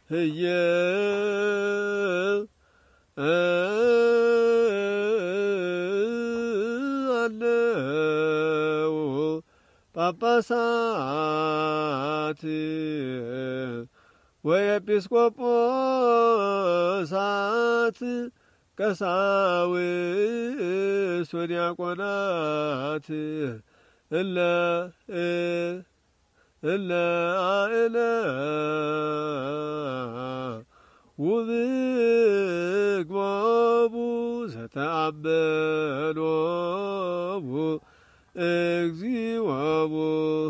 ህየ አለው ጳጳሳት ወኤጲስቆጶሳት ቀሳውስት ወዲያቆናት እለ አእለ ውብግቦሙ ዘተአበ